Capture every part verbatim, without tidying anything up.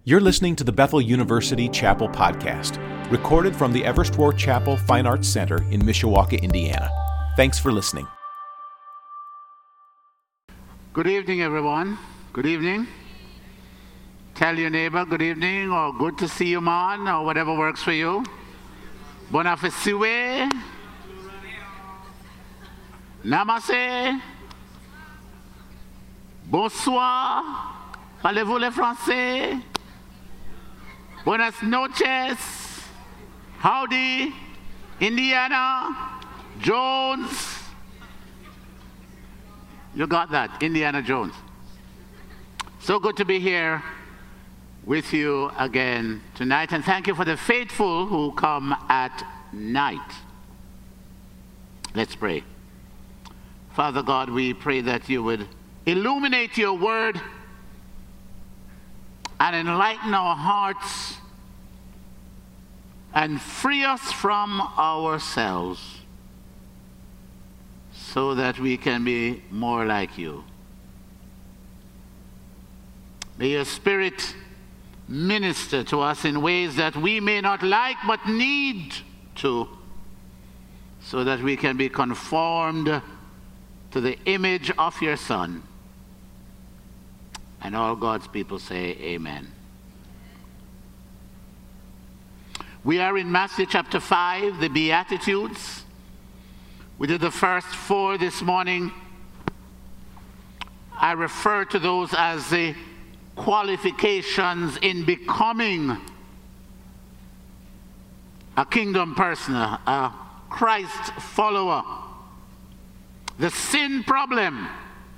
You're listening to the Bethel University Chapel Podcast, recorded from the Everest Roar Chapel Fine Arts Center in Mishawaka, Indiana. Thanks for listening. Good evening, everyone. Good evening. Tell your neighbor good evening, or good to see you, man, or whatever works for you. Bon appétit. Namaste. Bonsoir. Parlez-vous le français? Buenas noches. Howdy. Indiana Jones. You got that, Indiana Jones. So good to be here with you again tonight, and thank you for the faithful who come at night. Let's pray. Father God, we pray that you would illuminate your word and enlighten our hearts and free us from ourselves so that we can be more like you. May your Spirit minister to us in ways that we may not like but need to, so that we can be conformed to the image of your Son. And all God's people say amen. We are in Matthew chapter five, the Beatitudes. We did the first four this morning. I refer to those as the qualifications in becoming a kingdom person, a Christ follower. The sin problem.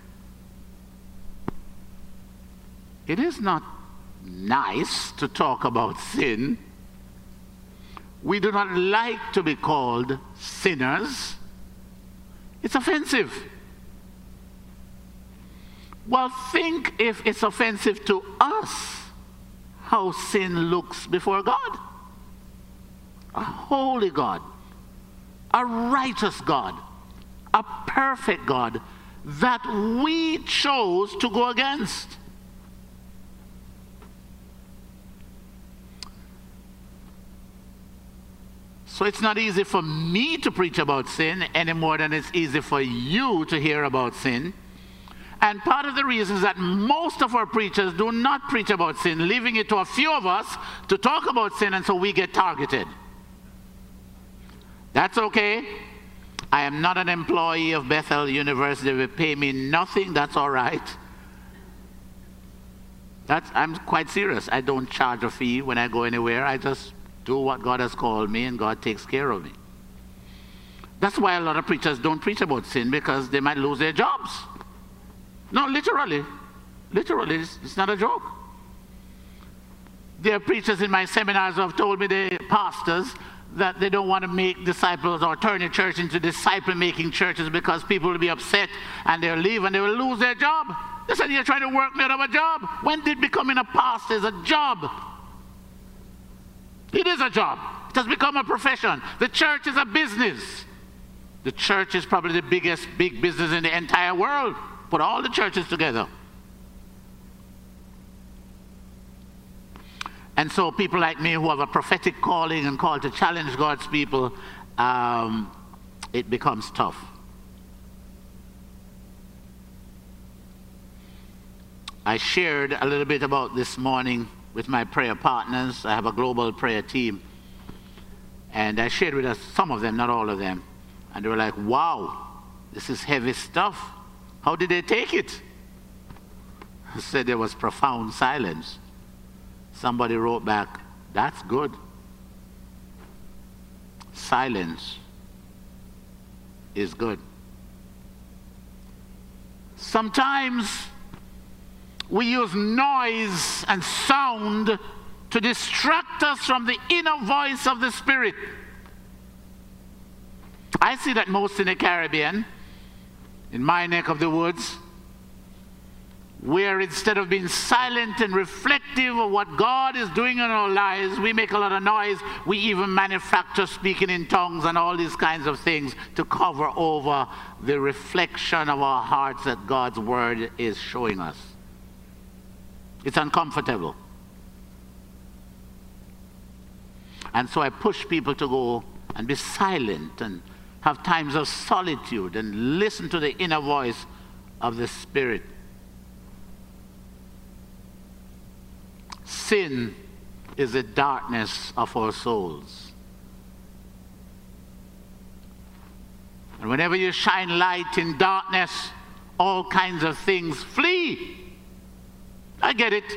It is not nice to talk about sin. We do not like to be called sinners. It's offensive. Well, think if it's offensive to us, how sin looks before God. A holy God, a righteous God, a perfect God that we chose to go against. So it's not easy for me to preach about sin any more than it's easy for you to hear about sin. And part of the reason is that most of our preachers do not preach about sin, leaving it to a few of us to talk about sin, and so we get targeted. That's okay. I am not an employee of Bethel University. They pay me nothing. That's all right. That's, I'm quite serious. I don't charge a fee when I go anywhere. I just do what God has called me, and God takes care of me. That's why a lot of preachers don't preach about sin, because they might lose their jobs. No, literally. Literally, it's, it's not a joke. There are preachers in my seminars who have told me, the pastors, that they don't want to make disciples or turn a church into disciple-making churches because people will be upset and they'll leave and they will lose their job. They said, you're trying to work me out of a job. When did becoming a pastor is a job? It is a job. It has become a profession. The church is a business. The church is probably the biggest big business in the entire world. Put all the churches together. And so people like me who have a prophetic calling and call to challenge God's people, um, it becomes tough. I shared a little bit about this morning with my prayer partners. I have a global prayer team. And I shared with us some of them, not all of them. And they were like, wow, this is heavy stuff. How did they take it? I said there was profound silence. Somebody wrote back, that's good. Silence is good. Sometimes we use noise and sound to distract us from the inner voice of the Spirit. I see that most in the Caribbean, in my neck of the woods, where instead of being silent and reflective of what God is doing in our lives, we make a lot of noise. We even manufacture speaking in tongues and all these kinds of things to cover over the reflection of our hearts that God's word is showing us. It's uncomfortable. And so I push people to go and be silent and have times of solitude and listen to the inner voice of the Spirit. Sin is the darkness of our souls. And whenever you shine light in darkness, all kinds of things flee. I get it.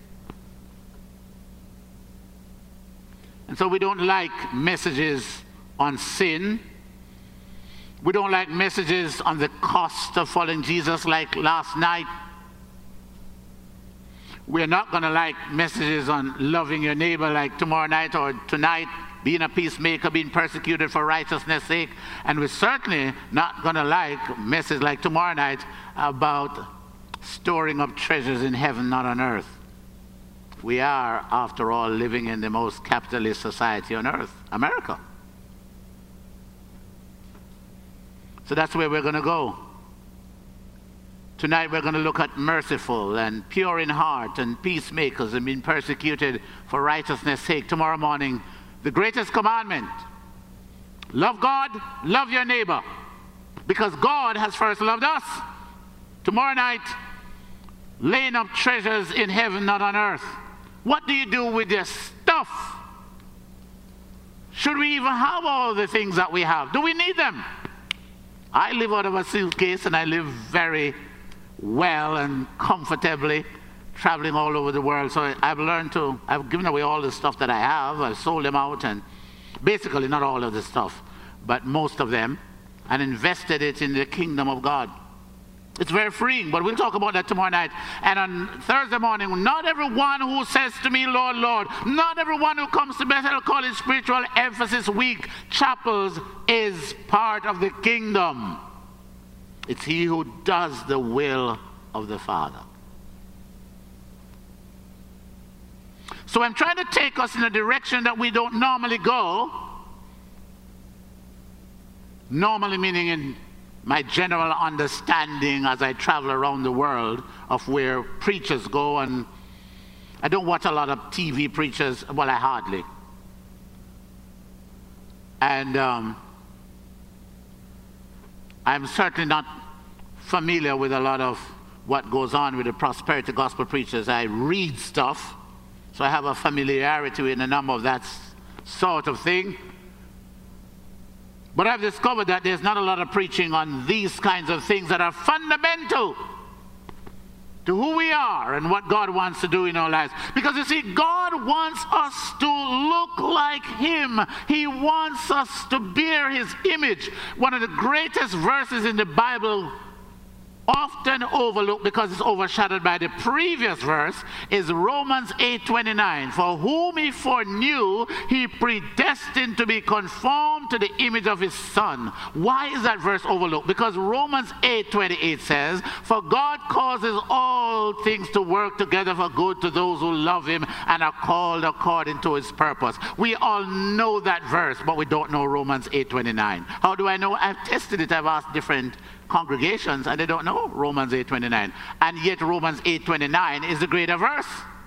And so we don't like messages on sin. We don't like messages on the cost of following Jesus like last night. We're not going to like messages on loving your neighbor like tomorrow night or tonight, being a peacemaker, being persecuted for righteousness' sake. And we're certainly not going to like messages like tomorrow night about storing up treasures in heaven, not on earth. We are, after all, living in the most capitalist society on earth, America. So that's where we're going to go. Tonight we're going to look at merciful and pure in heart and peacemakers and being persecuted for righteousness' sake. Tomorrow morning, the greatest commandment: love God, love your neighbor, because God has first loved us. Tomorrow night, laying up treasures in heaven, not on earth. What do you do with your stuff? Should we even have all the things that we have? Do we need them? I live out of a suitcase, and I live very well and comfortably, traveling all over the world. So I've learned to, I've given away all the stuff that I have. I've sold them out, and basically not all of the stuff, but most of them, and invested it in the kingdom of God. It's very freeing, but we'll talk about that tomorrow night. And on Thursday morning, not everyone who says to me, Lord, Lord, not everyone who comes to Bethel College Spiritual Emphasis Week chapels is part of the kingdom. It's he who does the will of the Father. So I'm trying to take us in a direction that we don't normally go. Normally meaning in my general understanding as I travel around the world of where preachers go. And I don't watch a lot of T V preachers. Well, I hardly. And um, I'm certainly not familiar with a lot of what goes on with the prosperity gospel preachers. I read stuff, so I have a familiarity with a number of that sort of thing. But I've discovered that there's not a lot of preaching on these kinds of things that are fundamental to who we are and what God wants to do in our lives. Because you see, God wants us to look like him. He wants us to bear his image. One of the greatest verses in the Bible, often overlooked because it's overshadowed by the previous verse, is Romans eight twenty-nine. For whom he foreknew, he predestined to be conformed to the image of his Son. Why is that verse overlooked? Because Romans eight twenty-eight says, for God causes all things to work together for good to those who love him and are called according to his purpose. We all know that verse, but we don't know Romans eight twenty-nine. How do I know? I've tested it. I've asked different congregations, and they don't know Romans eight twenty-nine. And yet Romans eight twenty-nine is the greater verse.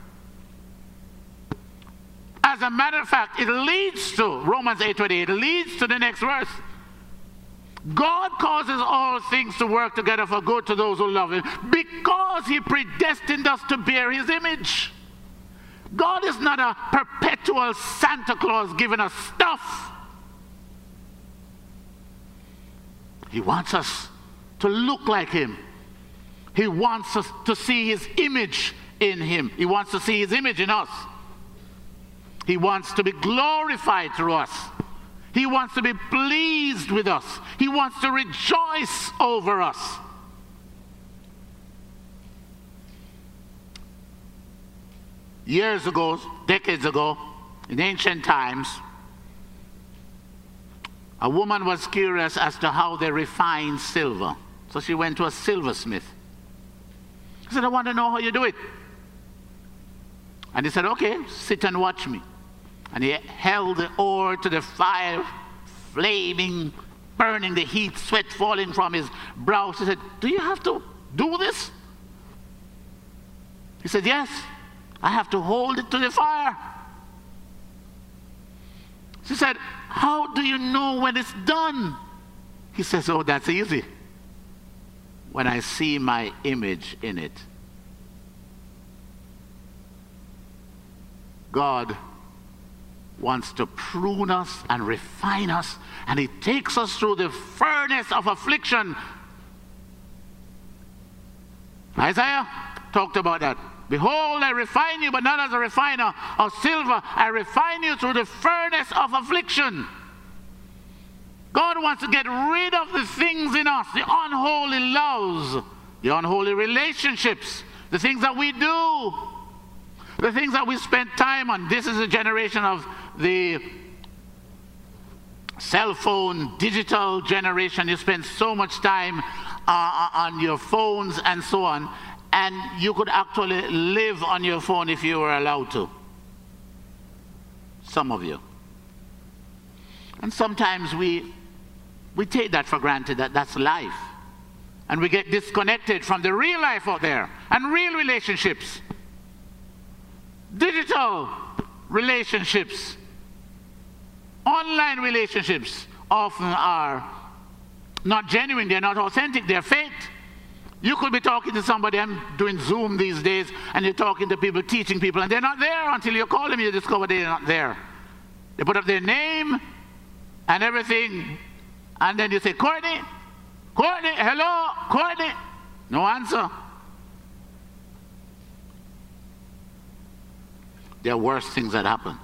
As a matter of fact, it leads to Romans eight twenty-eight, it leads to the next verse. God causes all things to work together for good to those who love him because he predestined us to bear his image. God is not a perpetual Santa Claus giving us stuff. He wants us to look like him. He wants us to see his image in him. He wants to see his image in us. He wants to be glorified through us. He wants to be pleased with us. He wants to rejoice over us. Years ago, decades ago, in ancient times, a woman was curious as to how they refined silver. So she went to a silversmith. She said, I want to know how you do it. And he said, okay, sit and watch me. And he held the ore to the fire, flaming, burning, the heat, sweat falling from his brow. She said, do you have to do this? He said, yes, I have to hold it to the fire. She said, how do you know when it's done? He says, oh, that's easy. When I see my image in it. God wants to prune us and refine us, and he takes us through the furnace of affliction. Isaiah talked about that. Behold, I refine you, but not as a refiner of silver. I refine you through the furnace of affliction. God wants to get rid of the things in us, the unholy loves, the unholy relationships, the things that we do, the things that we spend time on. This is a generation of the cell phone, digital generation. You spend so much time uh, on your phones and so on, and you could actually live on your phone if you were allowed to. Some of you. And sometimes we we take that for granted, that that's life. And we get disconnected from the real life out there and real relationships. Digital relationships, online relationships often are not genuine, they're not authentic, they're fake. You could be talking to somebody, I'm doing Zoom these days, and you're talking to people, teaching people, and they're not there until you call them, you discover they're not there. They put up their name and everything, and then you say, Courtney, Courtney, hello, Courtney. No answer. There are worse things that happen.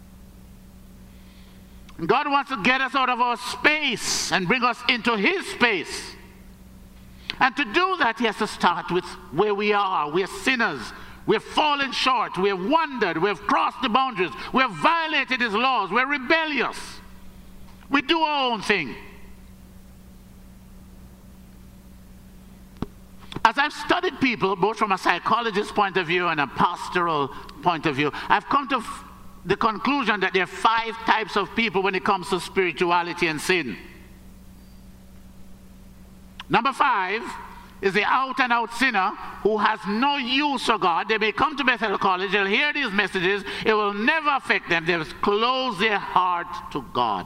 And God wants to get us out of our space and bring us into his space. And to do that, he has to start with where we are. We're sinners. We've fallen short. We've wandered. We've crossed the boundaries. We've violated his laws. We're rebellious. We do our own thing. As I've studied people, both from a psychologist's point of view and a pastoral point of view, I've come to f the conclusion that there are five types of people when it comes to spirituality and sin. Number five is the out-and-out sinner who has no use for God. They may come to Bethel College, they'll hear these messages, it will never affect them. They'll close their heart to God.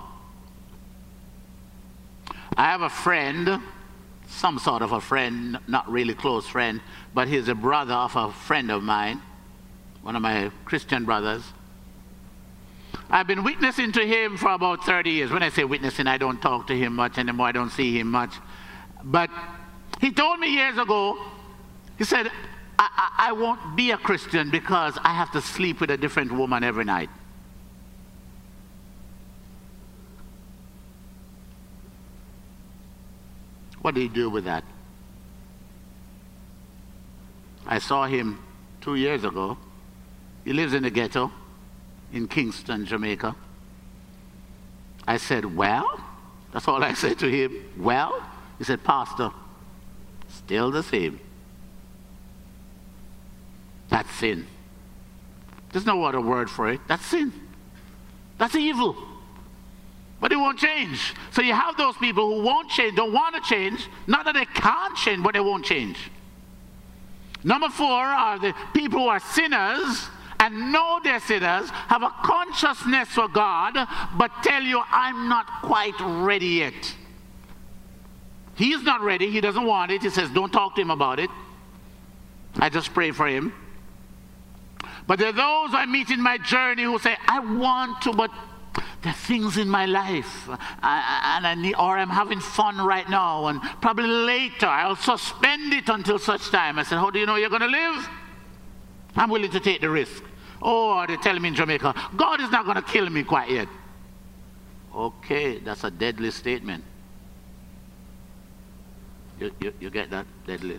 I have a friend, some sort of a friend, not really close friend, but he's a brother of a friend of mine, one of my Christian brothers. I've been witnessing to him for about thirty years. When I say witnessing, I don't talk to him much anymore, I don't see him much. But he told me years ago, he said, I, I, I won't be a Christian because I have to sleep with a different woman every night. What did he do with that? I saw him two years ago. He lives in the ghetto in Kingston, Jamaica. I said, well? That's all I said to him. Well? He said, Pastor, still the same. That's sin. There's no other word for it. That's sin. That's evil. But it won't change. So you have those people who won't change, don't want to change. Not that they can't change, but they won't change. Number four are the people who are sinners and know they're sinners, have a consciousness for God, but tell you, I'm not quite ready yet. He's not ready. He doesn't want it. He says, don't talk to him about it. I just pray for him. But there are those I meet in my journey who say, I want to, but there are things in my life, I, and I need, or I'm having fun right now, and probably later I'll suspend it until such time. I said, how do you know you're going to live? I'm willing to take the risk. Oh, they tell me in Jamaica, God is not going to kill me quite yet. Okay, that's a deadly statement. You, you, you get that? Deadly.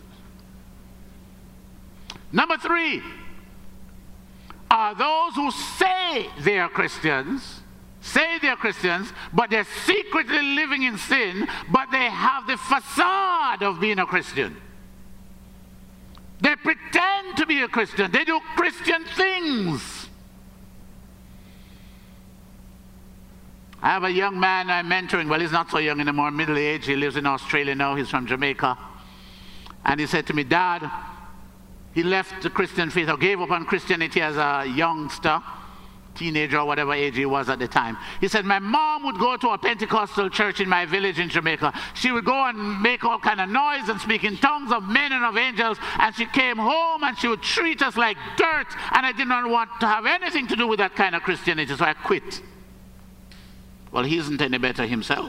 Number three are those who say they are Christians, say they're Christians, but they're secretly living in sin, but they have the facade of being a Christian. They pretend to be a Christian. They do Christian things. I have a young man I'm mentoring. Well, he's not so young anymore, middle age. He lives in Australia now. He's from Jamaica. And he said to me, Dad, he left the Christian faith or gave up on Christianity as a youngster. teenager or whatever age he was at the time. He said, my mom would go to a Pentecostal church in my village in Jamaica. She would go and make all kind of noise and speak in tongues of men and of angels, and she came home and she would treat us like dirt, and I did not want to have anything to do with that kind of Christianity, so I quit. Well, he isn't any better himself.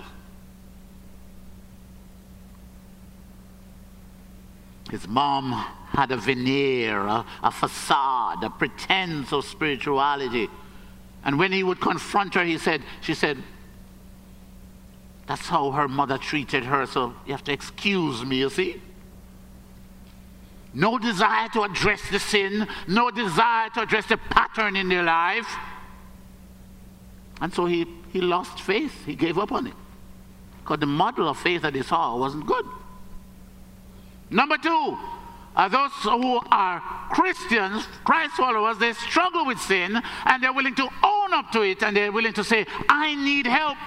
His mom had a veneer, a, a facade, a pretense of spirituality. And when he would confront her, he said, she said, that's how her mother treated her, so you have to excuse me, you see? No desire to address the sin, no desire to address the pattern in their life. And so he, he lost faith. He gave up on it. Because the model of faith that he saw wasn't good. Number two, are those who are Christians, Christ followers, they struggle with sin and they're willing to own up to it, and they're willing to say, I need help.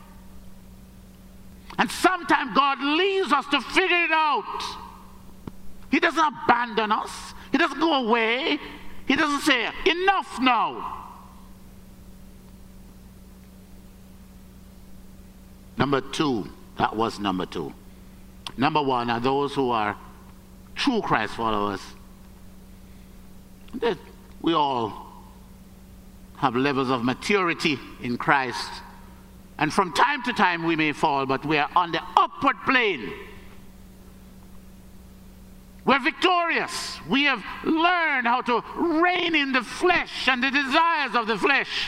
And sometimes God leaves us to figure it out. He doesn't abandon us. He doesn't go away. He doesn't say, enough now. Number two, that was number two. Number one are those who are true Christ followers. We all have levels of maturity in Christ. And from time to time we may fall, but we are on the upward plane. We're victorious. We have learned how to rein in the flesh and the desires of the flesh.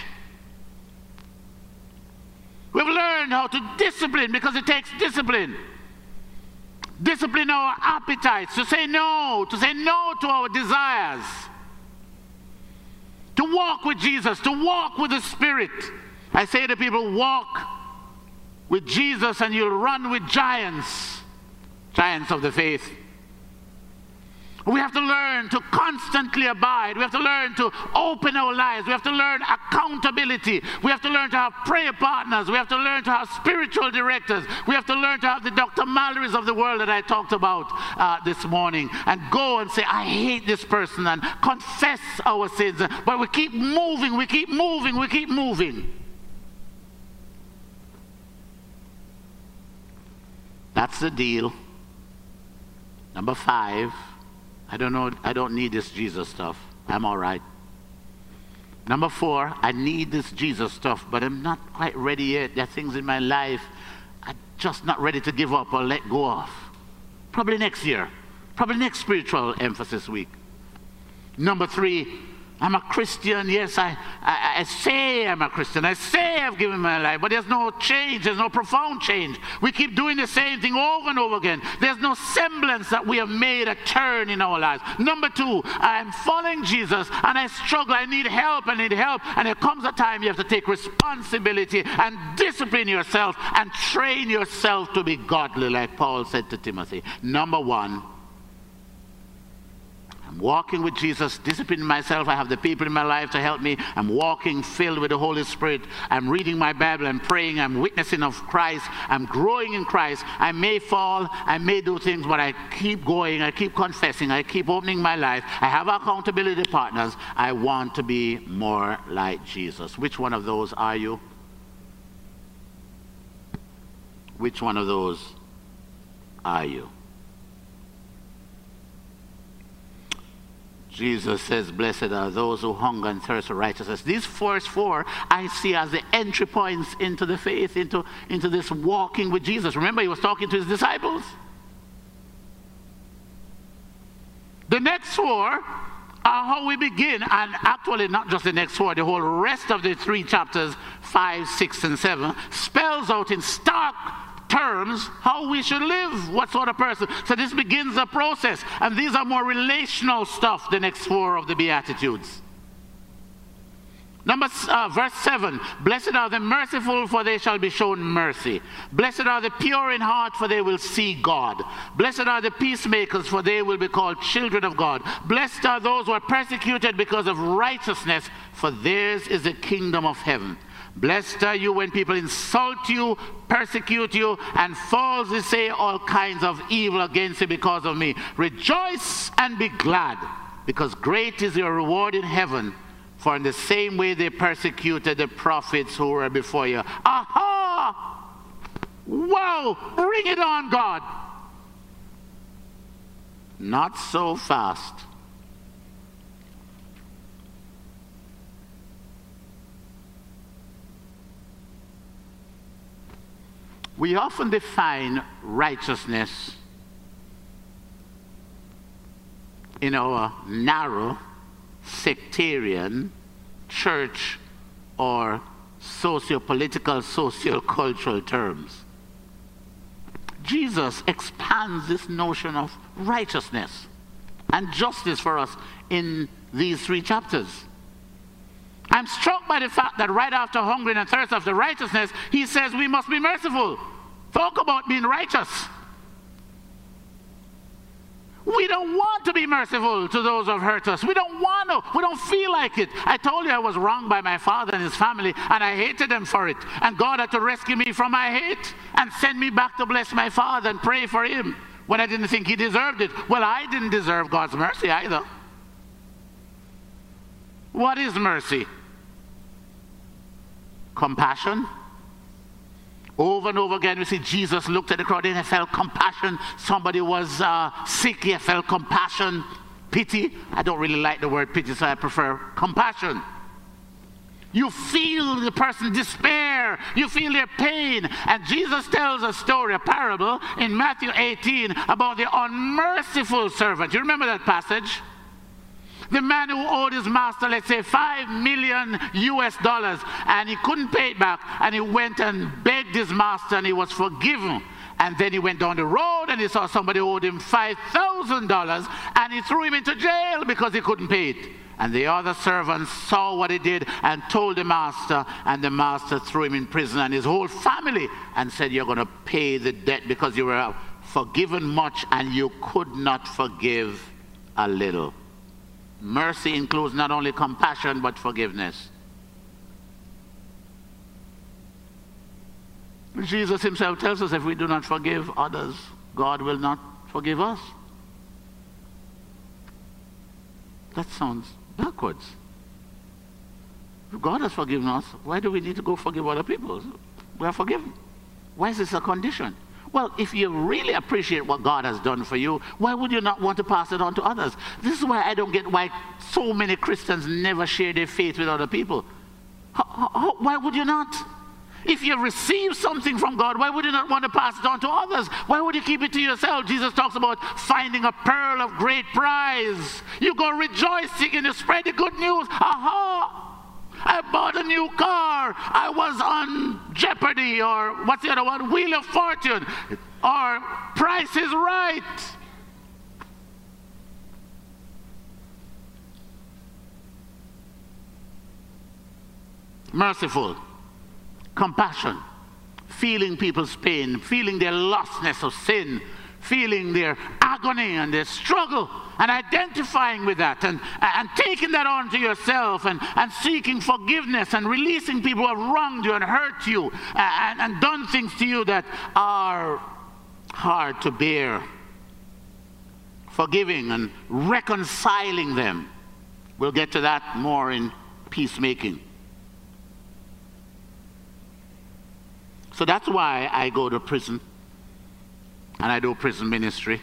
We've learned how to discipline, because it takes discipline. Discipline our appetites, to say no, to say no to our desires. To walk with Jesus, to walk with the Spirit. I say to people, walk with Jesus and you'll run with giants. Giants of the faith. We have to learn to constantly abide. We have to learn to open our lives. We have to learn accountability. We have to learn to have prayer partners. We have to learn to have spiritual directors. We have to learn to have the Doctor Mallory's of the world that I talked about uh, this morning, and go and say, I hate this person, and confess our sins. But we keep moving, we keep moving, we keep moving. That's the deal. Number five. I don't know, I don't need this Jesus stuff. I'm all right. Number four, I need this Jesus stuff, but I'm not quite ready yet. There are things in my life I'm just not ready to give up or let go of. Probably next year. Probably next spiritual emphasis week. Number three, I'm a Christian. Yes, I, I, I say I'm a Christian. I say I've given my life, but there's no change. There's no profound change. We keep doing the same thing over and over again. There's no semblance that we have made a turn in our lives. Number two, I'm following Jesus and I struggle. I need help. I need help. And there comes a time you have to take responsibility and discipline yourself and train yourself to be godly, like Paul said to Timothy. Number one, I'm walking with Jesus, disciplining myself. I have the people in my life to help me. I'm walking filled with the Holy Spirit. I'm reading my Bible. I'm praying. I'm witnessing of Christ. I'm growing in Christ. I may fall. I may do things, but I keep going. I keep confessing. I keep opening my life. I have accountability partners. I want to be more like Jesus. Which one of those are you? Which one of those are you? Jesus says, blessed are those who hunger and thirst for righteousness. These first four I see as the entry points into the faith, into, into this walking with Jesus. Remember, he was talking to his disciples. The next four are how we begin, and actually not just the next four, the whole rest of the three chapters, five, six, and seven, spells out in stark terms how we should live, what sort of person. So this begins a process, and these are more relational stuff, the next four of the Beatitudes. Number uh, verse seven, blessed are the merciful, for they shall be shown mercy. Blessed are the pure in heart, for they will see God. Blessed are the peacemakers, for they will be called children of God. Blessed are those who are persecuted because of righteousness, for theirs is the kingdom of heaven. Blessed are you when people insult you, persecute you, and falsely say all kinds of evil against you because of me. Rejoice and be glad, because great is your reward in heaven, For in the same way they persecuted the prophets who were before you. Aha! Wow! Bring it on, God! Not so fast. We often define righteousness in our narrow, sectarian, church, or socio-political, socio-cultural terms. Jesus expands this notion of righteousness and justice for us in these three chapters. I'm struck by the fact that right after hunger and thirst after righteousness, he says we must be merciful. Talk about being righteous. We don't want to be merciful to those who have hurt us. We don't want to. We don't feel like it. I told you I was wronged by my father and his family, and I hated them for it. And God had to rescue me from my hate and send me back to bless my father and pray for him when I didn't think he deserved it. Well, I didn't deserve God's mercy either. What is mercy? Compassion. Over and over again, we see Jesus looked at the crowd and he felt compassion. Somebody was uh, sick, he felt compassion. Pity. I don't really like the word pity, so I prefer compassion. You feel the person's despair. You feel their pain. And Jesus tells a story, a parable, in Matthew eighteen about the unmerciful servant. You remember that passage? The man who owed his master, let's say, five million U S dollars, and he couldn't pay it back, and he went and begged his master, and he was forgiven. And then he went down the road, and he saw somebody who owed him five thousand dollars, and he threw him into jail because he couldn't pay it. And the other servants saw what he did and told the master, and the master threw him in prison and his whole family and said, you're going to pay the debt because you were forgiven much and you could not forgive a little. Mercy includes not only compassion, but forgiveness. Jesus himself tells us if we do not forgive others, God will not forgive us. That sounds backwards. If God has forgiven us, why do we need to go forgive other people? We are forgiven. Why is this a condition? Well, if you really appreciate what God has done for you, why would you not want to pass it on to others? This is why I don't get why so many Christians never share their faith with other people. How, how, why would you not? If you receive something from God, why would you not want to pass it on to others? Why would you keep it to yourself? Jesus talks about finding a pearl of great price. You go rejoicing and you spread the good news. Aha! I bought a new car. I was on Jeopardy, or what's the other one? Wheel of Fortune, or Price is Right. Merciful, compassion, feeling people's pain, feeling their lostness of sin, feeling their agony and their struggle, and identifying with that, and, and taking that on to yourself, and, and seeking forgiveness, and releasing people who have wronged you and hurt you, and, and done things to you that are hard to bear. Forgiving and reconciling them. We'll get to that more in peacemaking. So that's why I go to prison, and I do prison ministry.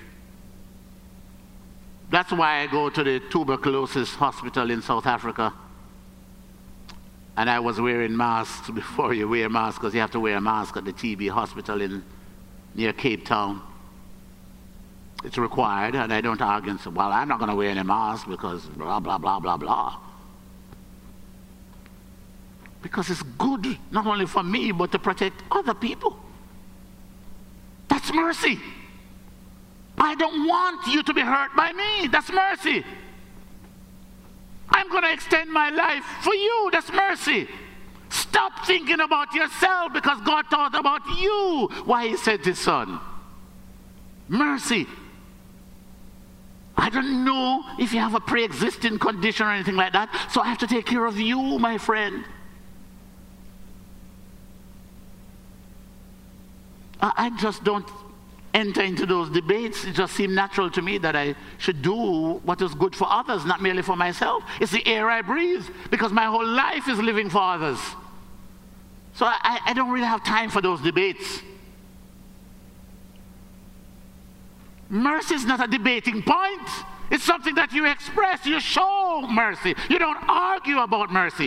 That's why I go to the tuberculosis hospital in South Africa. And I was wearing masks before you wear masks, because you have to wear a mask at the T B hospital in near Cape Town. It's required, and I don't argue and say, well, I'm not going to wear any mask because blah, blah, blah, blah, blah. Because it's good, not only for me, but to protect other people. That's mercy. I don't want you to be hurt by me. That's mercy. I'm going to extend my life for you. That's mercy. Stop thinking about yourself, because God thought about you. Why he sent his son. Mercy. I don't know if you have a pre-existing condition or anything like that, so I have to take care of you, my friend. I just don't enter into those debates. It just seemed natural to me that I should do what is good for others, not merely for myself. It's the air I breathe, because my whole life is living for others. So I, I don't really have time for those debates. Mercy is not a debating point. It's something that you express. You show mercy. You don't argue about mercy.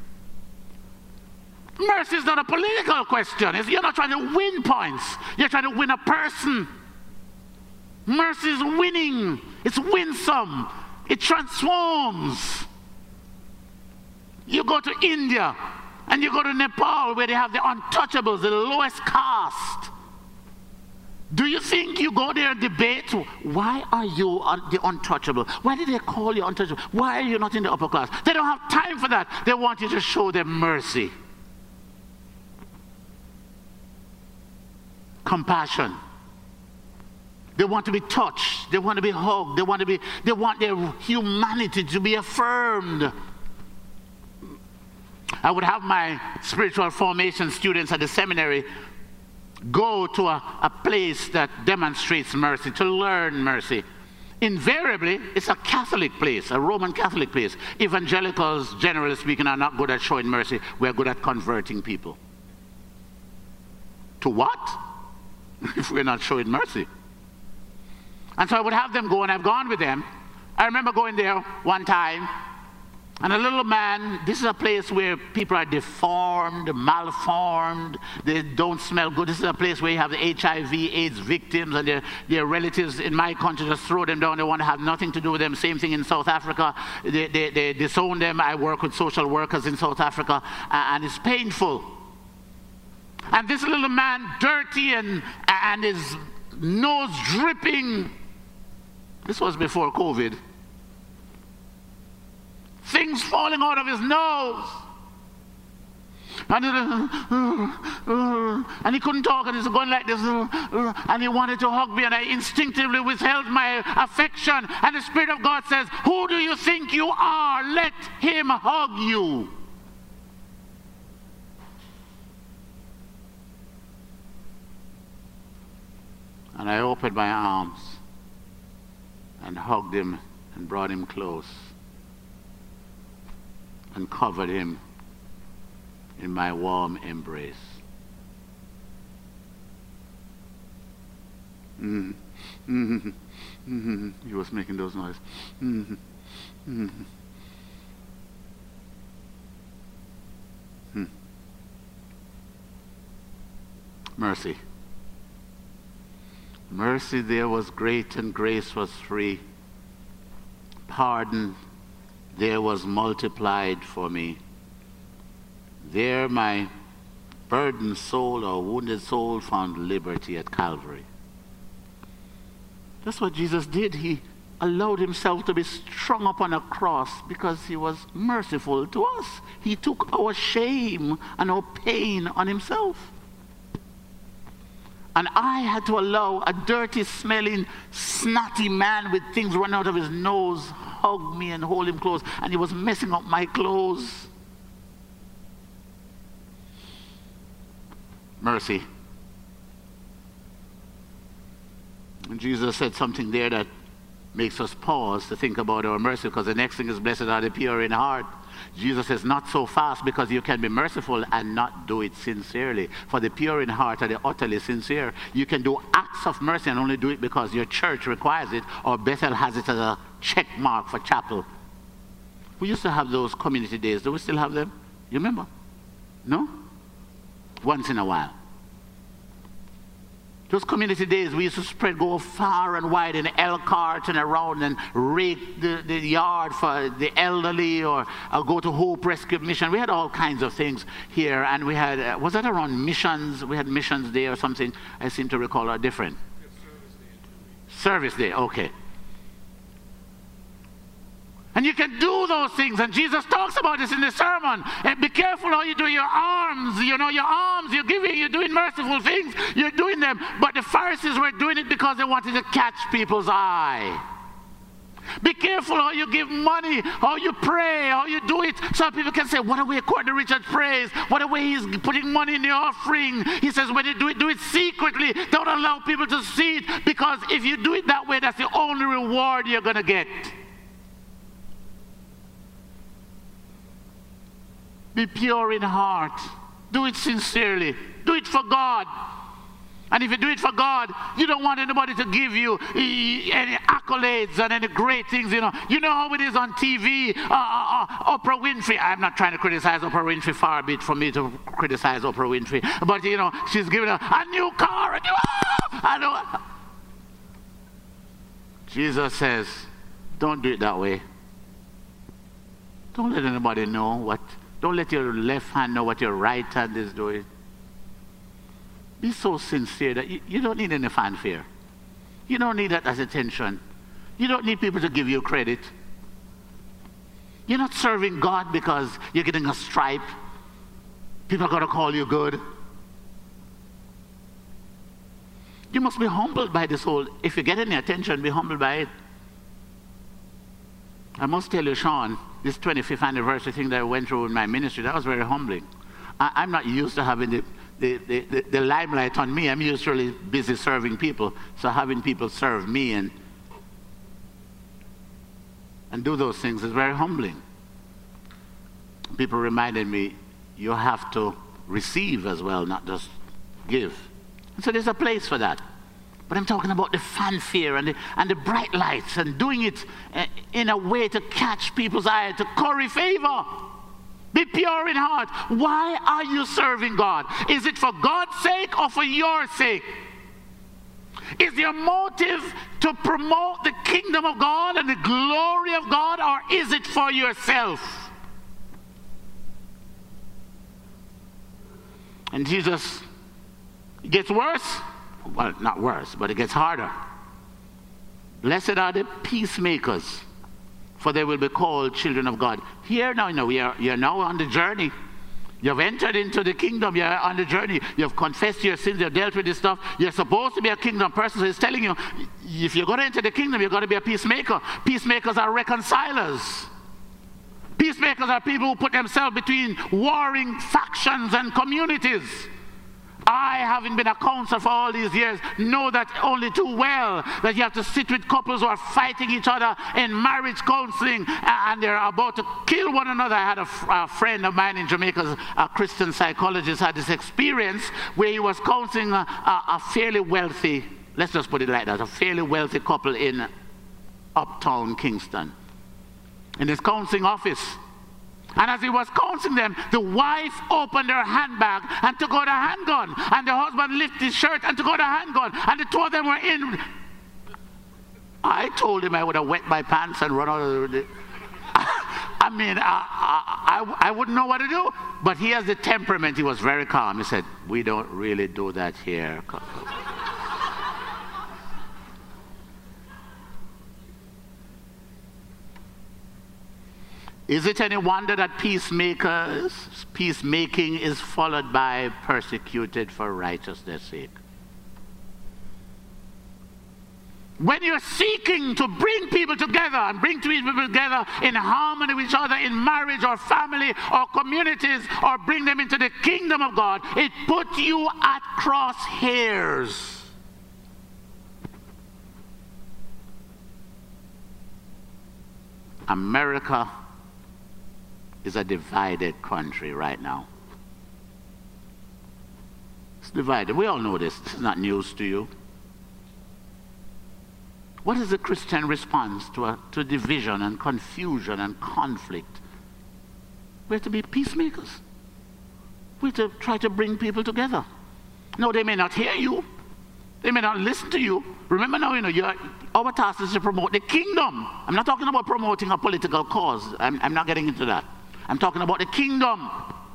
Mercy is not a political question. It's, you're not trying to win points. You're trying to win a person. Mercy is winning. It's winsome. It transforms. You go to India and you go to Nepal where they have the untouchables, the lowest caste. Do you think you go there and debate, why are you un the untouchable? Why did they call you untouchable? Why are you not in the upper class? They don't have time for that. They want you to show them mercy. Compassion. They want to be touched. They want to be hugged. They want to be, they want their humanity to be affirmed. I would have my spiritual formation students at the seminary go to a, a place that demonstrates mercy, to learn mercy. Invariably, it's a Catholic place, a Roman Catholic place. Evangelicals, generally speaking, are not good at showing mercy. We're good at converting people. To what? If we're not showing mercy. And so I would have them go, and I've gone with them. I remember going there one time, and a little man, this is a place where people are deformed, malformed, they don't smell good. This is a place where you have the H I V AIDS victims, and their, their relatives in my country just throw them down. They want to have nothing to do with them. Same thing in South Africa. They, they, they disown them. I work with social workers in South Africa, and it's painful. And this little man, dirty and, and his nose dripping. This was before COVID. Things falling out of his nose. And, uh, and he couldn't talk, and he's going like this. Uh, and he wanted to hug me, and I instinctively withheld my affection. And the Spirit of God says, who do you think you are? Let him hug you. And I opened my arms and hugged him and brought him close and covered him in my warm embrace. Mm-hmm. Mm-hmm. Mm-hmm. He was making those noises. Mm-hmm. Mm-hmm. Hmm. Mercy. Mercy there was great and grace was free. Pardon there was multiplied for me. There my burdened soul or wounded soul found liberty at Calvary. That's what Jesus did. He allowed himself to be strung up on a cross because he was merciful to us. He took our shame and our pain on himself. And I had to allow a dirty, smelling, snotty man with things running out of his nose hug me and hold him close. And he was messing up my clothes. Mercy. And Jesus said something there that makes us pause to think about our mercy, because the next thing is, blessed are the pure in heart. Jesus says, not so fast, because you can be merciful and not do it sincerely. For the pure in heart are the utterly sincere. You can do acts of mercy and only do it because your church requires it, or Bethel has it as a check mark for chapel. We used to have those community days. Do we still have them? You remember? No? Once in a while. Those community days, we used to spread, go far and wide in Elkhart and around and rake the, the yard for the elderly, or, or go to Hope Rescue Mission. We had all kinds of things here, and we had, uh, was that around missions? We had missions day or something, I seem to recall, or different. Service day, okay. And you can do those things, and Jesus talks about this in the sermon. And be careful how you do your arms. You know, your arms, you're giving, you're doing merciful things, you're doing them. But the Pharisees were doing it because they wanted to catch people's eye. Be careful how you give money, how you pray, how you do it. Some people can say, what a way according to Richard prays. What a way he's putting money in the offering. He says, when you do it, do it secretly. Don't allow people to see it, because if you do it that way, that's the only reward you're going to get. Be pure in heart. Do it sincerely. Do it for God. And if you do it for God, you don't want anybody to give you any accolades and any great things, you know. You know how it is on T V, uh, uh, uh, Oprah Winfrey. I'm not trying to criticize Oprah Winfrey, far be it from me to criticize Oprah Winfrey. But, you know, she's giving a, a new car. A new, ah, I know. Jesus says, don't do it that way. Don't let anybody know what, don't let your left hand know what your right hand is doing. Be so sincere that you, you don't need any fanfare. You don't need that as attention. You don't need people to give you credit. You're not serving God because you're getting a stripe. People are going to call you good. You must be humbled by this whole, if you get any attention, be humbled by it. I must tell you, Sean, this twenty-fifth anniversary thing that I went through in my ministry, that was very humbling. I, I'm not used to having the The, the, the limelight on me. I'm usually busy serving people, so having people serve me and and do those things is very humbling. People reminded me, you have to receive as well, not just give. And so there's a place for that. But I'm talking about the fanfare and the, and the bright lights and doing it in a way to catch people's eye, to curry favor. Be pure in heart. Why are you serving God? Is it for God's sake or for your sake? Is your motive to promote the kingdom of God and the glory of God, or is it for yourself? And Jesus, it gets worse. Well, not worse, but it gets harder. Blessed are the peacemakers, for they will be called children of God. Here now, you know, you're, you're now on the journey. You've entered into the kingdom. You're on the journey. You've confessed your sins. You've dealt with this stuff. You're supposed to be a kingdom person. So he's telling you, if you're going to enter the kingdom, you're going to be a peacemaker. Peacemakers are reconcilers. Peacemakers are people who put themselves between warring factions and communities. I, having been a counselor for all these years, know that only too well, that you have to sit with couples who are fighting each other in marriage counseling, and they're about to kill one another. I had a, a friend of mine in Jamaica, a Christian psychologist, had this experience where he was counseling a, a, a fairly wealthy, let's just put it like that, a fairly wealthy couple in uptown Kingston, in his counseling office. And as he was counseling them, the wife opened her handbag and took out a handgun. And the husband lifted his shirt and took out a handgun. And the two of them were in. I told him I would have wet my pants and run out of the... I mean, I, I, I, I wouldn't know what to do. But he has the temperament. He was very calm. He said, we don't really do that here. Is it any wonder that peacemakers, peacemaking is followed by persecuted for righteousness' sake? When you're seeking to bring people together and bring people together in harmony with each other in marriage or family or communities, or bring them into the kingdom of God, it puts you at crosshairs. America is a divided country right now. It's divided. We all know this. This is not news to you. What is the Christian response to, a, to division and confusion and conflict? We're to be peacemakers. We're to try to bring people together. No, they may not hear you. They may not listen to you. Remember now, you know, you're, our task is to promote the kingdom. I'm not talking about promoting a political cause. I'm, I'm not getting into that. I'm talking about the kingdom.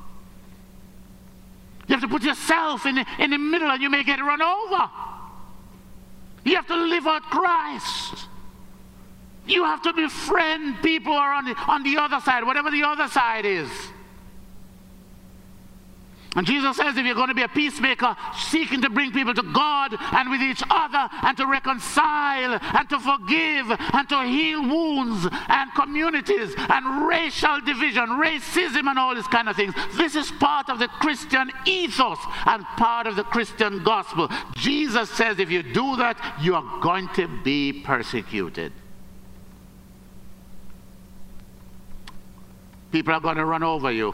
You have to put yourself in the, in the middle, and you may get run over. You have to live out Christ. You have to befriend people who are on the, on the other side, whatever the other side is. And Jesus says if you're going to be a peacemaker, seeking to bring people to God and with each other and to reconcile and to forgive and to heal wounds and communities and racial division, racism and all these kind of things. This is part of the Christian ethos and part of the Christian gospel. Jesus says if you do that, you are going to be persecuted. People are going to run over you.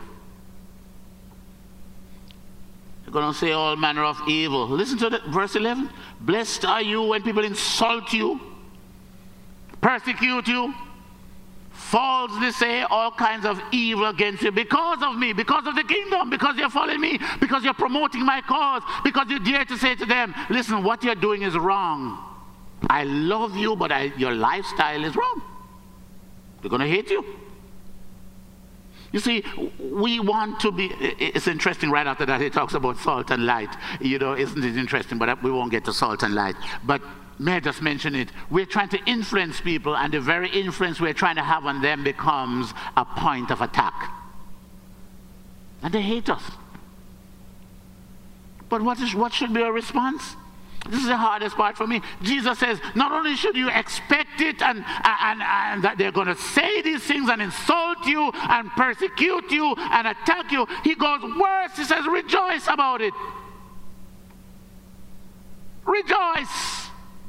Going to say all manner of evil. Listen to that, verse eleven. Blessed are you when people insult you, persecute you, falsely say all kinds of evil against you because of me, because of the kingdom, because you're following me, because you're promoting my cause, because you dare to say to them, listen, what you're doing is wrong. I love you, but I, your lifestyle is wrong. They're going to hate you. You see, we want to be, it's interesting right after that he talks about salt and light. You know, isn't it interesting? But we won't get to salt and light. But may I just mention it? We're trying to influence people, and the very influence we're trying to have on them becomes a point of attack. And they hate us. But what is what should be our response? This is the hardest part for me. Jesus says, not only should you expect it and, and, and that they're going to say these things and insult you and persecute you and attack you, he goes worse. He says, rejoice about it. Rejoice.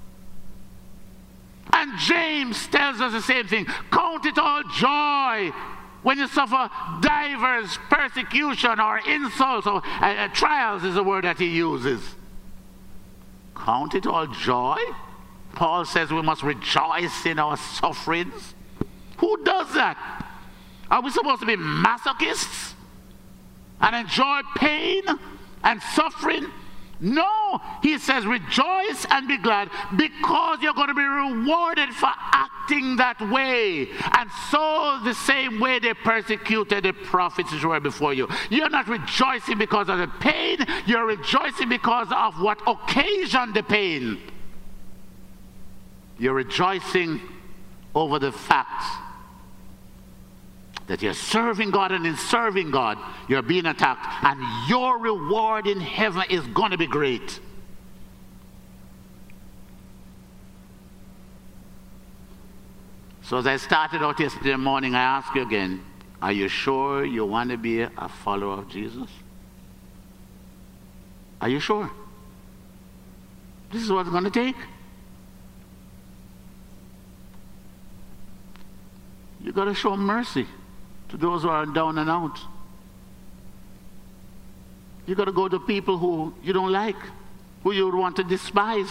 And James tells us the same thing. Count it all joy when you suffer divers persecution or insults or uh, uh, trials is the word that he uses. Count it all joy? Paul says we must rejoice in our sufferings. Who does that? Are we supposed to be masochists and enjoy pain and suffering? No, he says rejoice and be glad because you're going to be rewarded for acting that way. And so the same way they persecuted the prophets who were before you. You're not rejoicing because of the pain, you're rejoicing because of what occasioned the pain. You're rejoicing over the fact that you're serving God, and in serving God, you're being attacked, and your reward in heaven is going to be great. So as I started out yesterday morning, I ask you again, are you sure you want to be a follower of Jesus? Are you sure? This is what it's going to take. You've got to show mercy to those who are down and out. You got to go to people who you don't like, who you would want to despise.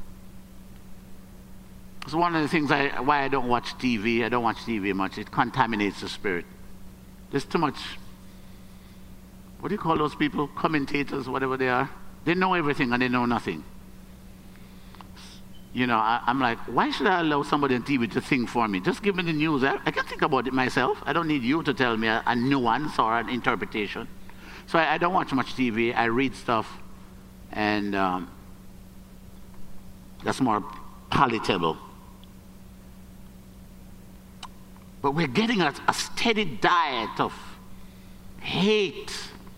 It's one of the things I, why I don't watch T V. I don't watch T V much. It contaminates the spirit. There's too much, what do you call those people? Commentators, whatever they are. They know everything and they know nothing. You know, I, I'm like, why should I allow somebody on T V to think for me? Just give me the news. I, I can think about it myself. I don't need you to tell me a, a nuance or an interpretation. So I, I don't watch much T V. I read stuff, and um, that's more palatable. But we're getting a, a steady diet of hate,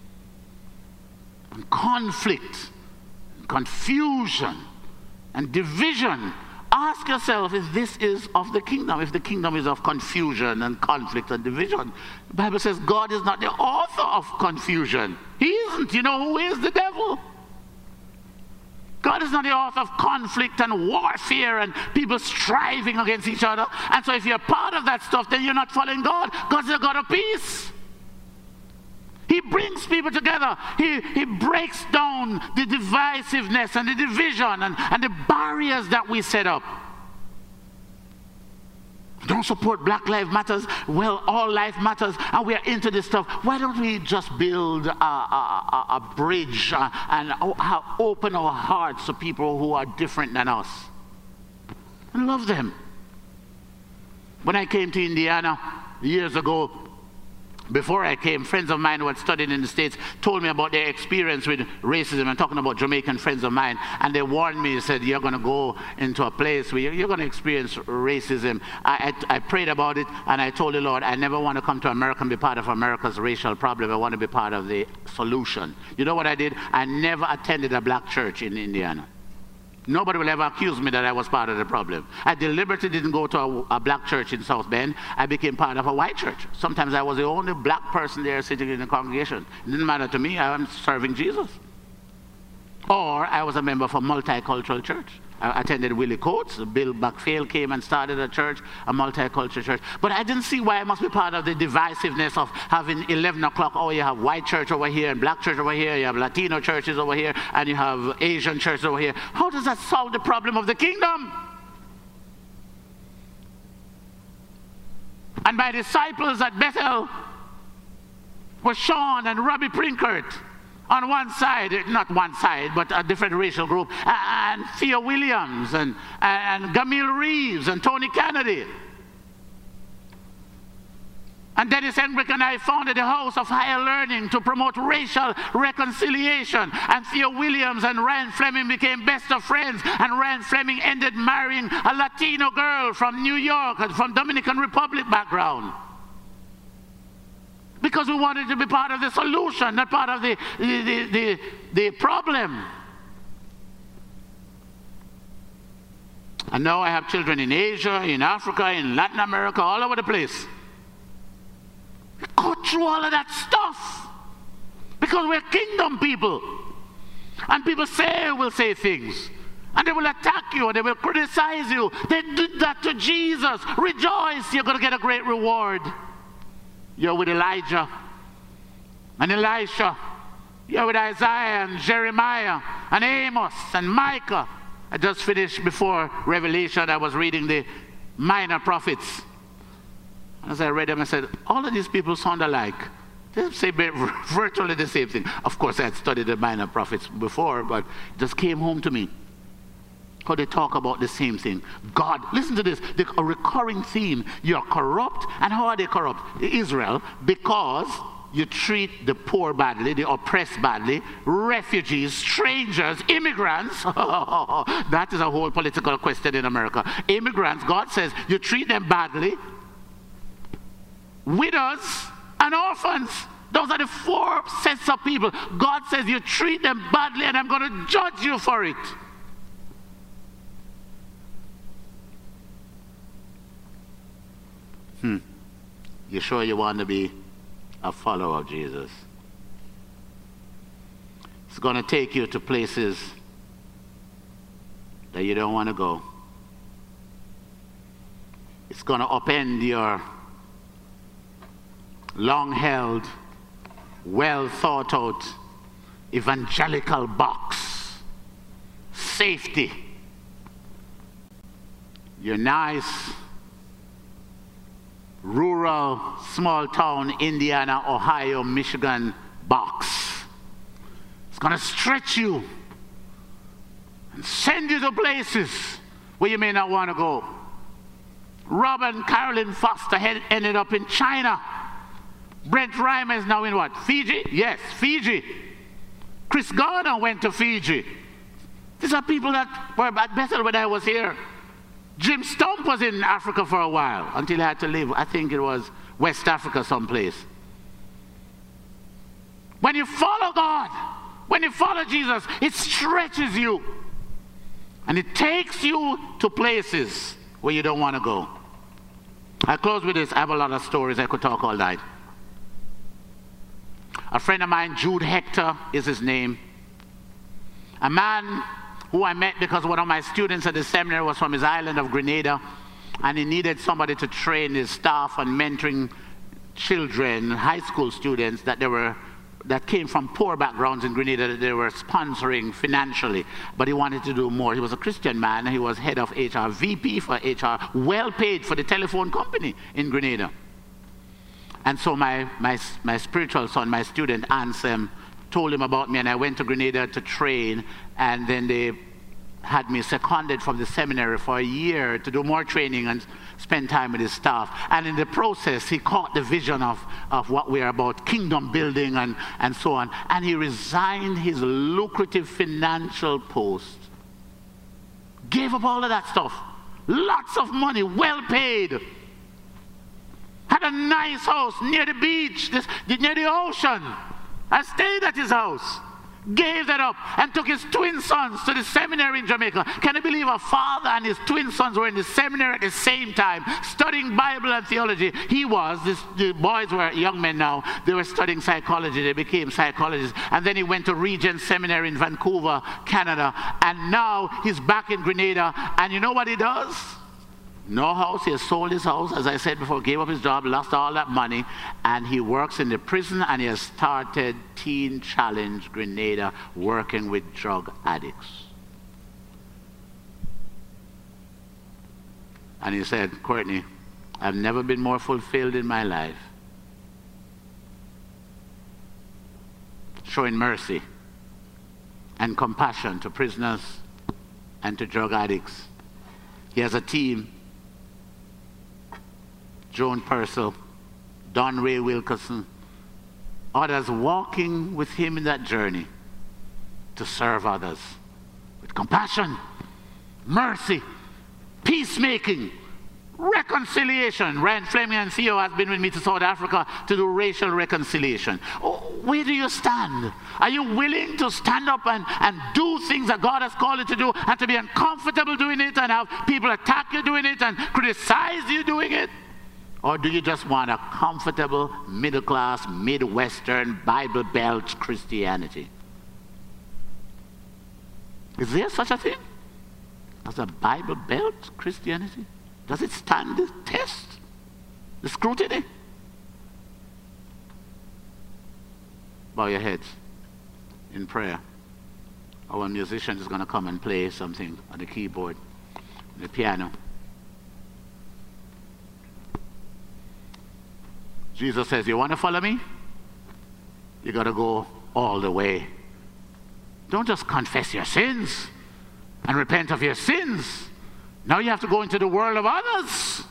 and conflict, and confusion, and division. Ask yourself if this is of the kingdom, if the kingdom is of confusion and conflict and division. The Bible says God is not the author of confusion. He isn't. You know who is? The devil. God is not the author of conflict and warfare and people striving against each other. And so if you're part of that stuff, then you're not following God. God's a God of peace. He brings people together. He, he breaks down the divisiveness and the division and, and the barriers that we set up. Don't support Black Lives Matters. Well, all life matters, and we are into this stuff. Why don't we just build a, a, a, a bridge uh, and uh, open our hearts to people who are different than us and love them? When I came to Indiana years ago, Before I came, friends of mine who had studied in the States told me about their experience with racism. I'm talking about Jamaican friends of mine. And they warned me, said, you're going to go into a place where you're going to experience racism. I, I, I prayed about it, and I told the Lord, I never want to come to America and be part of America's racial problem. I want to be part of the solution. You know what I did? I never attended a black church in Indiana. Nobody will ever accuse me that I was part of the problem. I deliberately didn't go to a, a black church in South Bend. I became part of a white church. Sometimes I was the only black person there sitting in the congregation. It didn't matter to me. I was serving Jesus. Or I was a member of a multicultural church. I attended Willie Coates. Bill McPhail came and started a church, a multicultural church. But I didn't see why I must be part of the divisiveness of having eleven o'clock. Oh, you have white church over here and black church over here. You have Latino churches over here and you have Asian churches over here. How does that solve the problem of the kingdom? And my disciples at Bethel were Sean and Robbie Prinkert. On one side, not one side, but a different racial group, and Thea Williams, and, and Gamil Reeves, and Tony Kennedy. And Dennis Hendrick and I founded the House of Higher Learning to promote racial reconciliation. And Thea Williams and Ryan Fleming became best of friends. And Ryan Fleming ended marrying a Latino girl from New York, from Dominican Republic background. Because we wanted to be part of the solution, not part of the, the, the, the, the problem. And now I have children in Asia, in Africa, in Latin America, all over the place. We go through all of that stuff because we're kingdom people. And people say, will say things. And they will attack you, and they will criticize you. They did that to Jesus. Rejoice, you're going to get a great reward. You're with Elijah and Elisha. You're with Isaiah and Jeremiah and Amos and Micah. I just finished before Revelation. I was reading the minor prophets. As I read them, I said, all of these people sound alike. They say virtually the same thing. Of course, I had studied the minor prophets before, but it just came home to me. How they talk about the same thing. God, listen to this, the, a recurring theme. You're corrupt. And how are they corrupt? Israel, because you treat the poor badly, the oppressed badly, refugees, strangers, immigrants. That is a whole political question in America. Immigrants, God says, you treat them badly. Widows and orphans. Those are the four sets of people. God says you treat them badly and I'm going to judge you for it. Hmm. You sure you want to be a follower of Jesus? It's going to take you to places that you don't want to go. It's going to upend your long-held, well-thought-out evangelical box. Safety. Your nice rural, small town, Indiana, Ohio, Michigan box. It's going to stretch you and send you to places where you may not want to go. Rob and Carolyn Foster had ended up in China. Brent Reimer is now in what? Fiji? Yes, Fiji. Chris Gardner went to Fiji. These are people that were at Bethel when I was here. Jim Stump was in Africa for a while until he had to leave. I think it was West Africa someplace. When you follow God, when you follow Jesus, it stretches you. And it takes you to places where you don't want to go. I close with this. I have a lot of stories. I could talk all night. A friend of mine, Jude Hector is his name. A man who I met because one of my students at the seminary was from his island of Grenada, and he needed somebody to train his staff on mentoring children, high school students that they were that came from poor backgrounds in Grenada that they were sponsoring financially, but he wanted to do more. He was a Christian man. He was head of H R, V P for H R, well paid for the telephone company in Grenada. And so my, my, my spiritual son, my student, Ansem, told him about me, and I went to Grenada to train, and then they had me seconded from the seminary for a year to do more training and spend time with his staff. And in the process, he caught the vision of, of what we're about, kingdom building and, and so on. And he resigned his lucrative financial post. Gave up all of that stuff. Lots of money, well paid. Had a nice house near the beach, this, near the ocean. I stayed at his house. Gave that up and took his twin sons to the seminary in Jamaica. Can you believe a father and his twin sons were in the seminary at the same time, studying Bible and theology? He was, this, the boys were young men now, they were studying psychology, they became psychologists. And then he went to Regent Seminary in Vancouver, Canada. And now he's back in Grenada. And you know what he does? No house. He has sold his house, as I said before, gave up his job, lost all that money, and he works in the prison, and he has started Teen Challenge Grenada, working with drug addicts. And he said, Courtney, I've never been more fulfilled in my life. Showing mercy and compassion to prisoners and to drug addicts. He has a team. Joan Purcell, Don Ray Wilkerson, others walking with him in that journey to serve others with compassion, mercy, peacemaking, reconciliation. Ryan Fleming and Theo has been with me to South Africa to do racial reconciliation. Oh, where do you stand? Are you willing to stand up and, and do things that God has called you to do, and to be uncomfortable doing it and have people attack you doing it and criticize you doing it? Or do you just want a comfortable, middle-class, Midwestern, Bible Belt Christianity? Is there such a thing as a Bible Belt Christianity? Does it stand the test, the scrutiny? Bow your heads in prayer. Our musician is going to come and play something on the keyboard, the piano. Jesus says, you want to follow me? You got to go all the way. Don't just confess your sins and repent of your sins. Now you have to go into the world of others.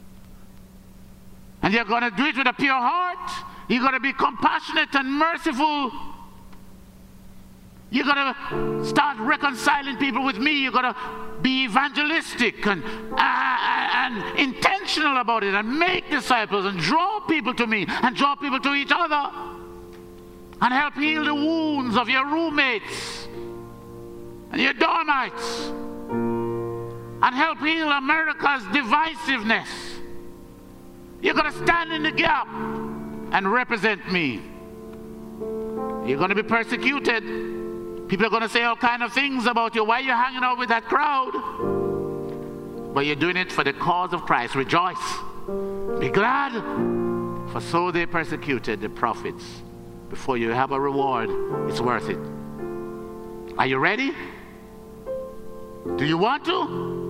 And you're going to do it with a pure heart. You've got to be compassionate and merciful. You've got to start reconciling people with me. You've got to be evangelistic and, uh, and intentional about it, and make disciples and draw people to me and draw people to each other, and help heal the wounds of your roommates and your dormites, and help heal America's divisiveness. You're going to stand in the gap and represent me. You're going to be persecuted. People are going to say all kinds of things about you. Why are you hanging out with that crowd? But you're doing it for the cause of Christ. Rejoice. Be glad. For so they persecuted the prophets. Before you have a reward, it's worth it. Are you ready? Do you want to?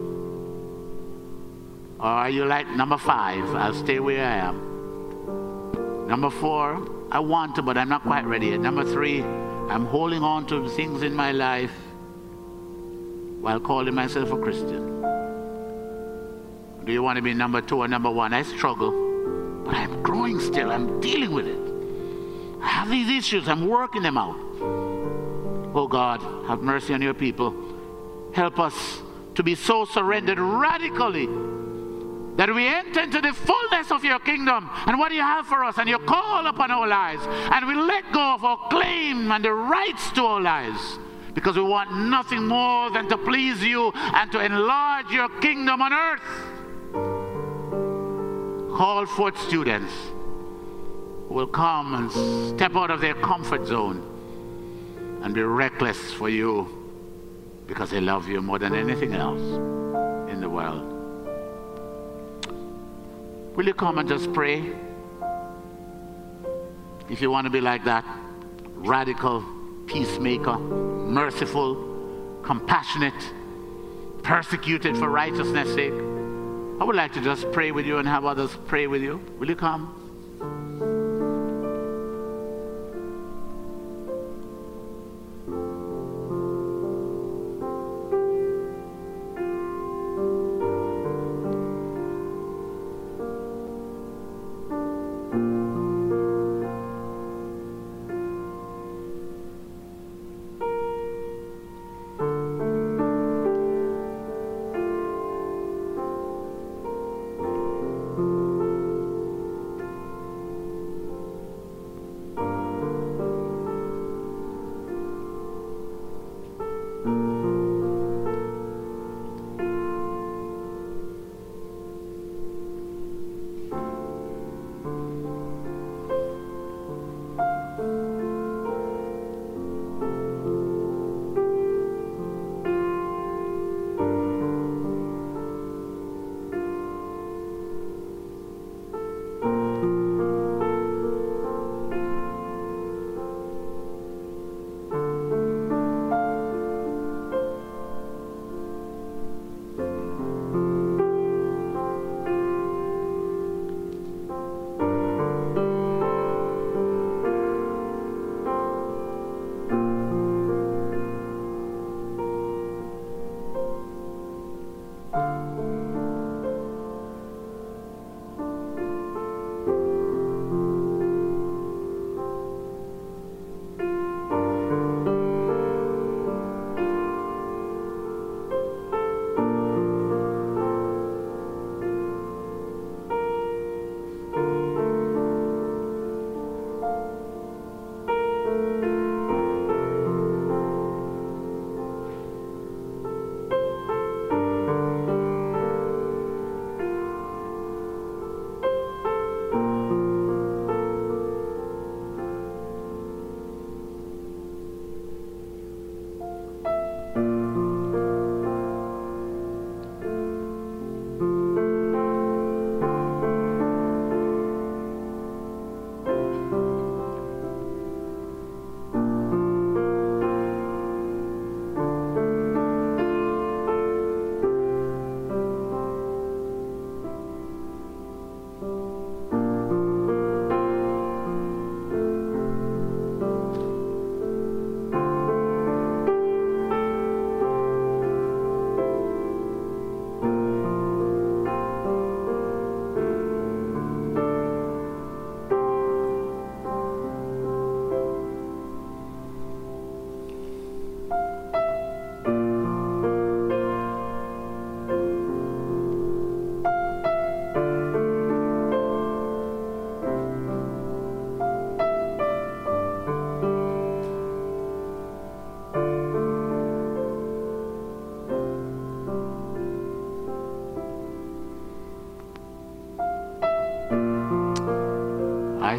Or are you like number five? I'll stay where I am. Number four, I want to, but I'm not quite ready yet. Number three, I'm holding on to things in my life while calling myself a Christian. Do you want to be number two or number one? I struggle, but I'm growing still. I'm dealing with it. I have these issues. I'm working them out. Oh God, have mercy on your people. Help us to be so surrendered radically that we enter into the fullness of your kingdom and what you have for us and your call upon our lives, and we let go of our claim and the rights to our lives, because we want nothing more than to please you and to enlarge your kingdom on earth. Call forth students who will come and step out of their comfort zone and be reckless for you, because they love you more than anything else in the world. Will you come and just pray? If you want to be like that, radical, peacemaker, merciful, compassionate, persecuted for righteousness' sake, I would like to just pray with you and have others pray with you. Will you come?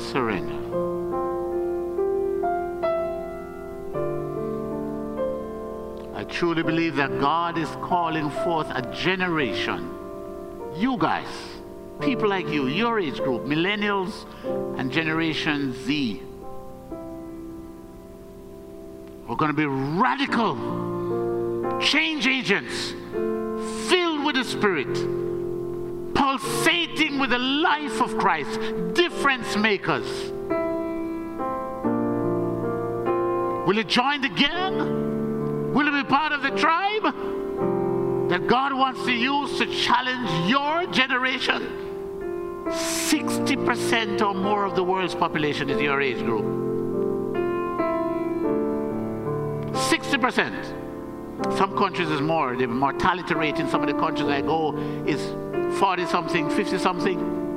surrender. I truly believe that God is calling forth a generation, you guys, people like you, your age group, millennials and Generation Z. We're going to be radical change agents, filled with the Spirit, pulsating with the life of Christ, difference makers. Will you join the gang? Will you be part of the tribe that God wants to use to challenge your generation? sixty percent or more of the world's population is your age group. sixty percent. Some countries is more. The mortality rate in some of the countries I go is forty something, fifty something.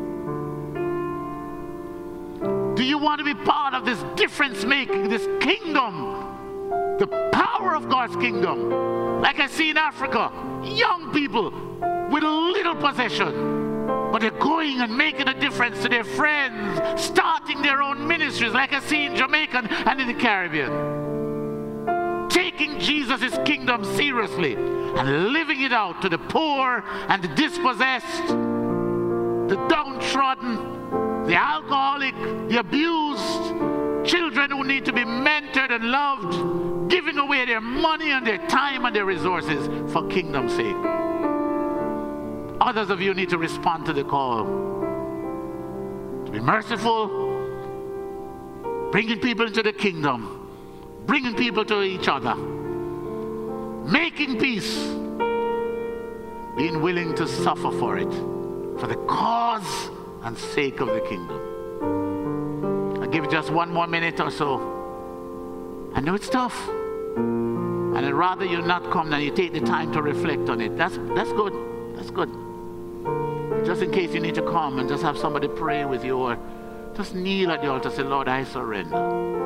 Do you want to be part of this difference making, this kingdom? The power of God's kingdom. Like I see in Africa, young people with little possession, but they're going and making a difference to their friends, starting their own ministries, like I see in Jamaica and in the Caribbean. Taking Jesus' kingdom seriously and living it out to the poor and the dispossessed, the downtrodden, the alcoholic, the abused, children who need to be mentored and loved, giving away their money and their time and their resources for kingdom's sake. Others of you need to respond to the call to be merciful, bringing people into the kingdom, bringing people to each other, making peace, being willing to suffer for it, for the cause and sake of the kingdom. I'll give you just one more minute or so. I know it's tough, and I'd rather you not come than you take the time to reflect on it. That's, that's good. That's good. Just in case you need to come and just have somebody pray with you, or just kneel at the altar and say, Lord, I surrender.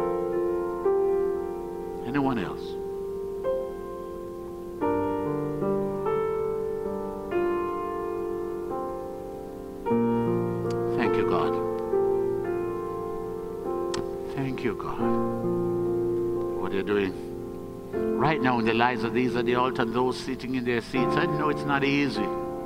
Anyone else? Thank you, God. Thank you, God, for what you're doing right now in the lives of these at the altar and those sitting in their seats. I know it's not easy.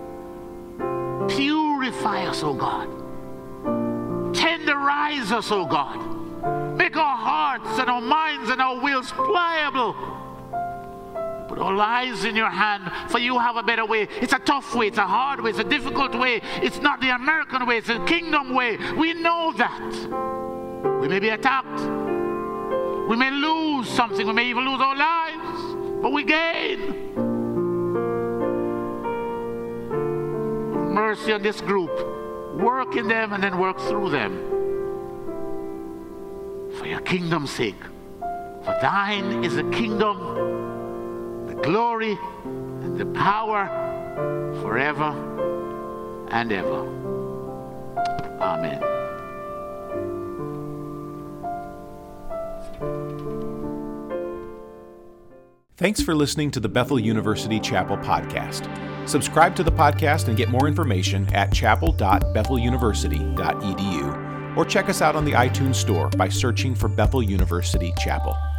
Purify us, oh God. Tenderize us, oh God. Make our hearts and our minds and our wills pliable. Put our lives in your hand, for you have a better way. It's a tough way, it's a hard way, it's a difficult way. It's not the American way, it's the kingdom way. We know that. We may be attacked. We may lose something. We may even lose our lives, but we gain. Mercy on this group. Work in them and then work through them. For your kingdom's sake. For thine is the kingdom, the glory, and the power forever and ever. Amen. Thanks for listening to the Bethel University Chapel podcast. Subscribe to the podcast and get more information at chapel dot bethel university dot e d u or check us out on the iTunes Store by searching for Bethel University Chapel.